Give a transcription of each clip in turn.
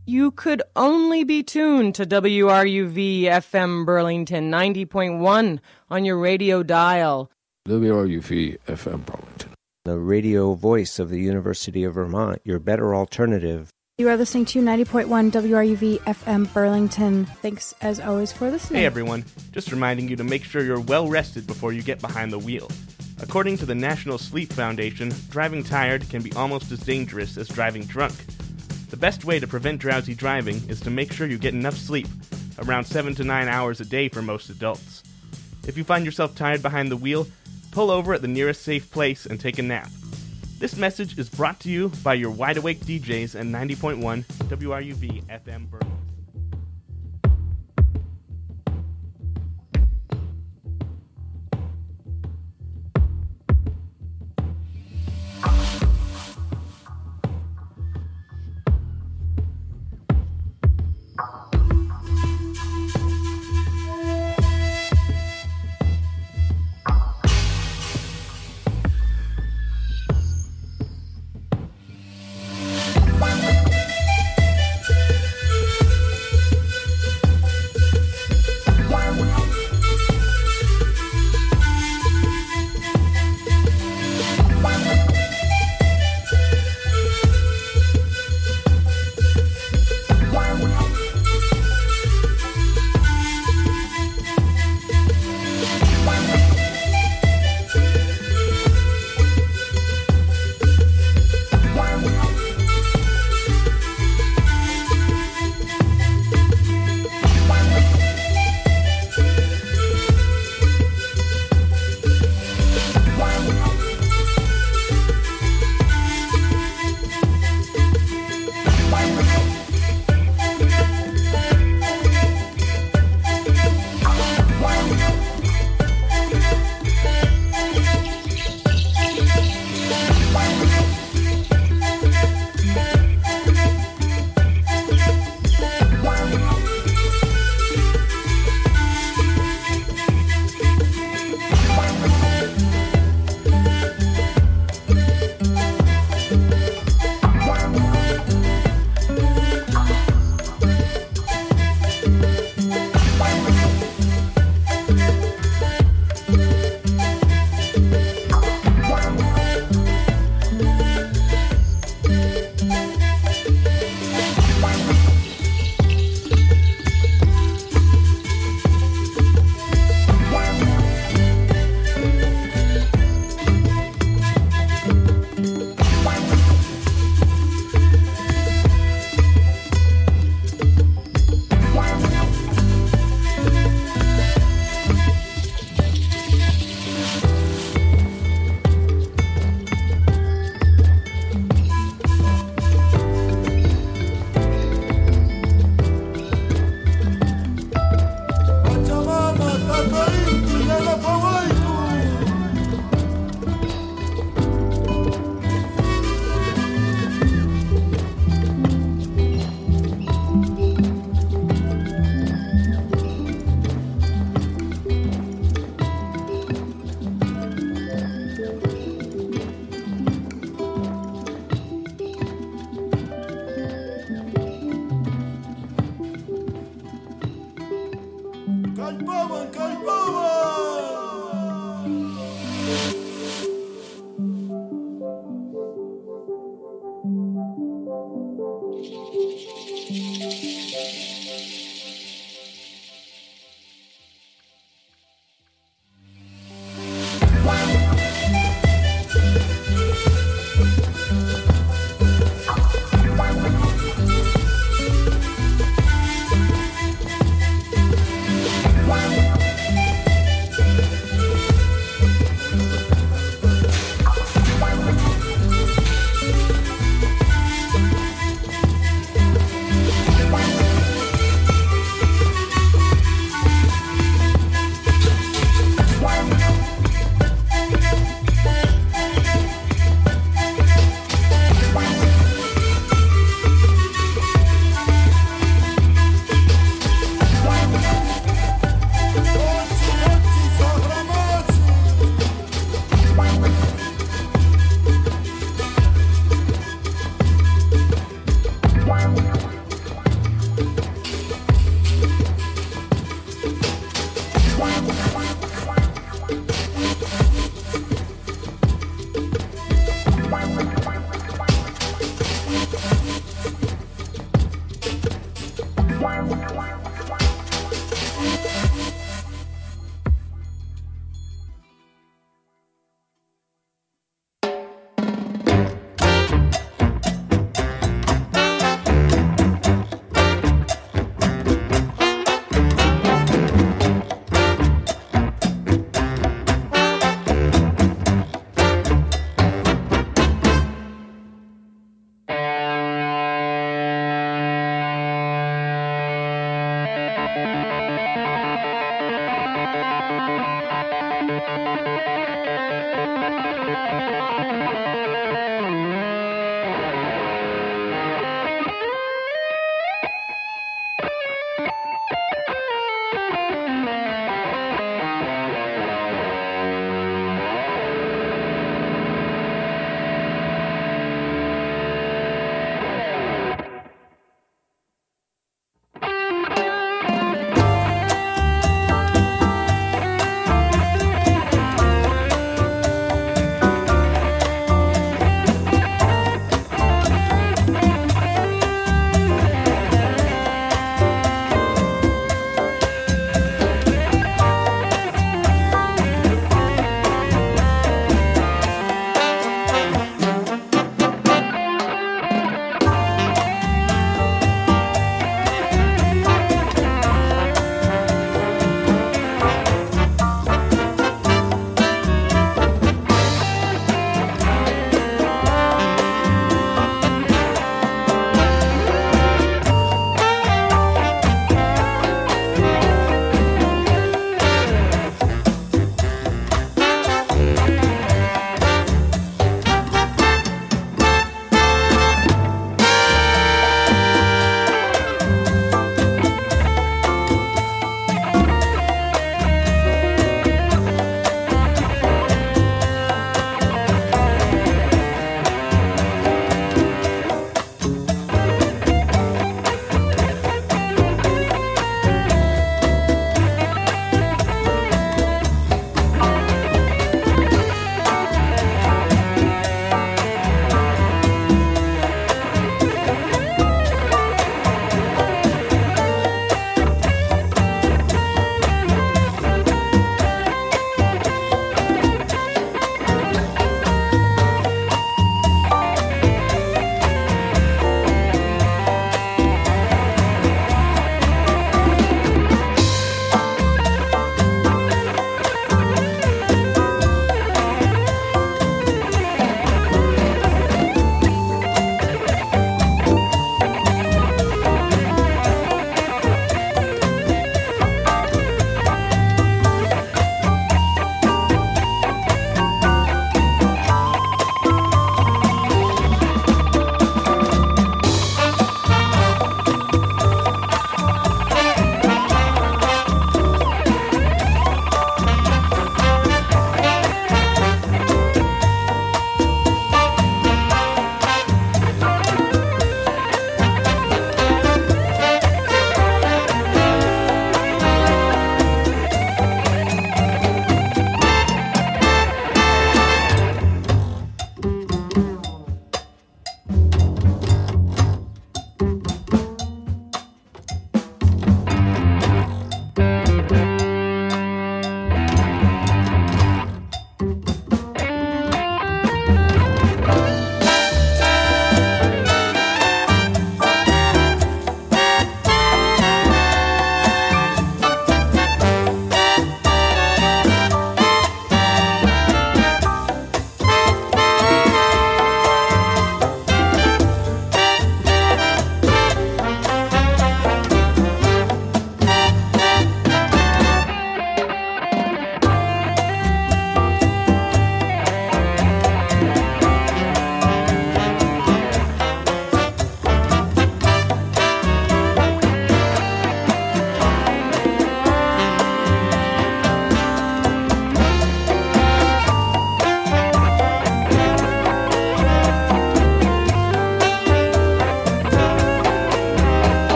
You could only be tuned to WRUV FM Burlington 90.1 on your radio dial. WRUV FM Burlington, the radio voice of the University of Vermont, your better alternative. You are listening to 90.1 WRUV FM Burlington. Thanks, as always, for listening. Hey, everyone. Just reminding you to make sure you're well rested before you get behind the wheel. According to the National Sleep Foundation, driving tired can be almost as dangerous as driving drunk. The best way to prevent drowsy driving is to make sure you get enough sleep, around 7 to 9 hours a day for most adults. If you find yourself tired behind the wheel, pull over at the nearest safe place and take a nap. This message is brought to you by your wide-awake DJs at 90.1 WRUV FM Burlington.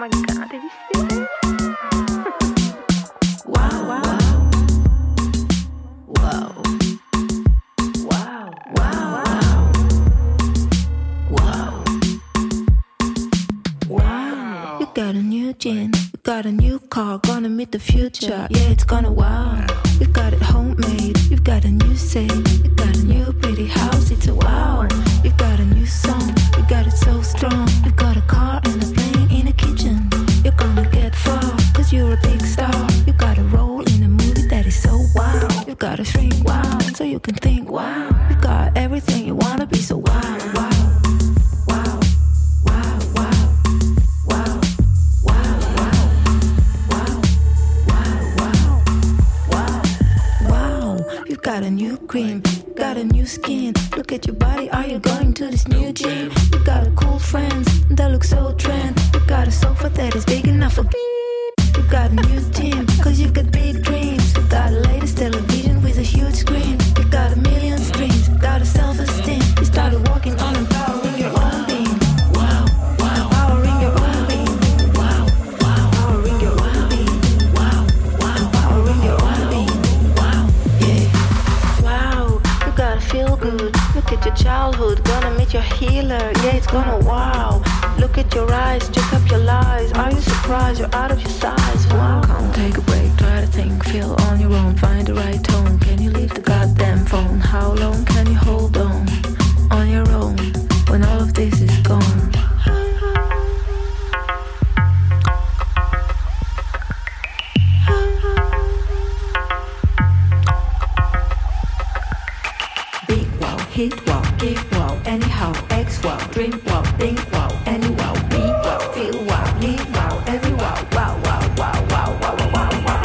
my God, did you see that? Wow, wow. Wow. Wow. Wow. Wow. You got a new gin, you got a new car, gonna meet the future. Yeah, it's gonna wow. You got it homemade, you've got a new say, you got a new pretty house, it's a wow. You've got a new song, you got it so strong. You got a car and a plane in a kitchen. You're gonna get far, cause you're a big star. You got a role in a movie that is so wow. You gotta shrink wow, so you can think wow. You got everything you wanna be, so wow, wow. Got a new cream, got a new skin. Look at your body, are you going to this new gym? You got a cool friends that look so trend. You got a sofa that is big enough for beep. You got a new gym, cause you got big dreams. You got a latest television with a huge screen. You got a million screens, got a self-esteem. You started walking on empowering your own being. Wow, wow, empowering your own being. Wow, wow, empowering your own being. Wow, wow, empowering your own being. Wow, yeah. Wow, you gotta feel good. Look at your childhood, gonna meet your healer. Yeah, it's gonna wow. Look at your eyes, check up your lies. Are you surprised you're out of your size? Wow. Come take a break, try to think, feel on your own. Find the right tone, can you leave the goddamn phone? How long can you hold on your own when all of this is gone? Big wow, hit wow, give wow, anyhow, X wow, drink wow, think wow, any wow, be wow, feel wow, live wow, every wow, wow, wow, wow, wow, wow, wow, wow, wow.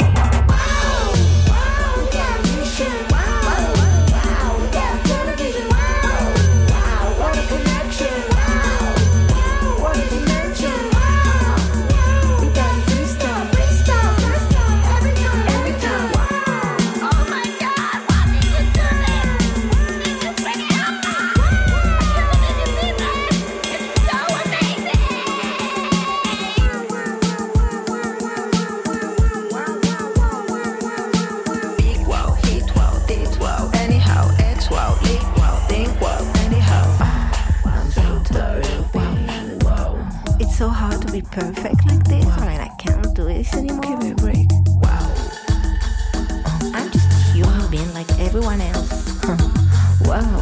So hard to be perfect like this. Wow. I mean, I can't do this anymore. Give me a break. Wow. I'm just a human being like everyone else. Wow.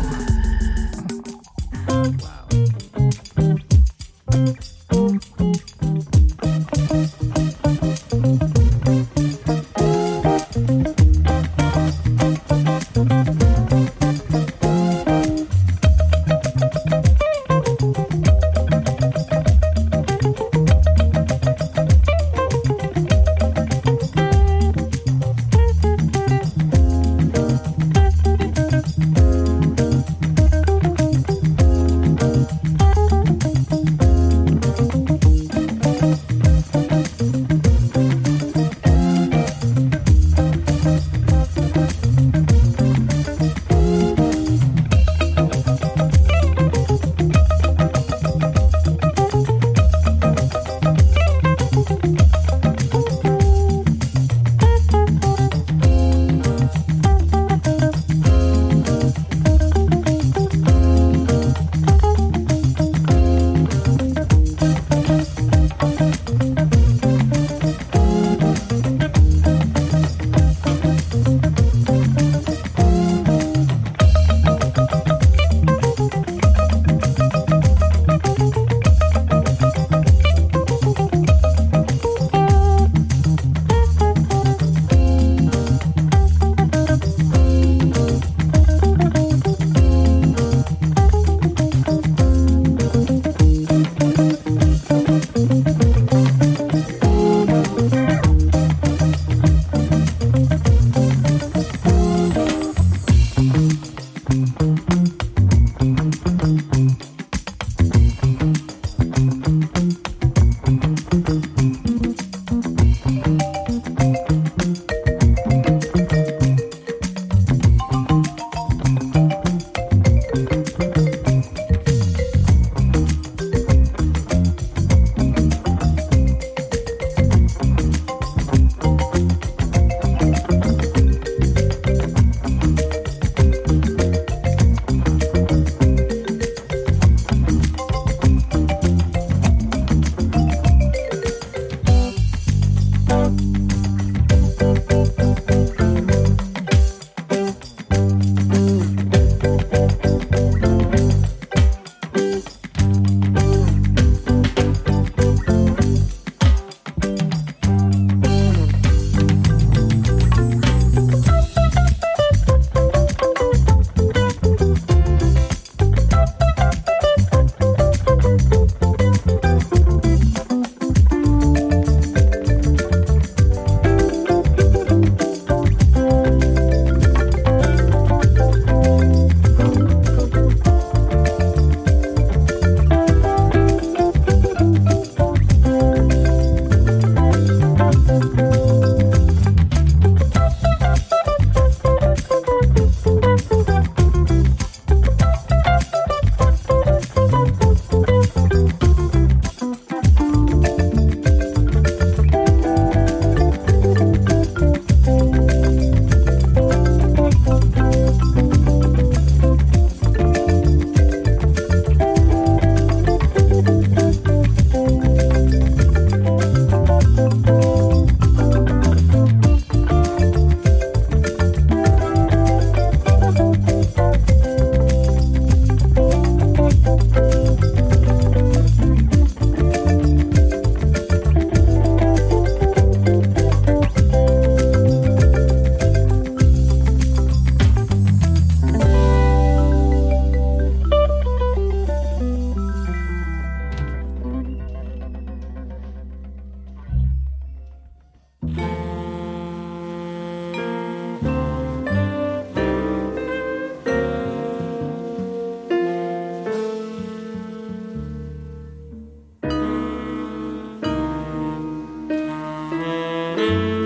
Lord.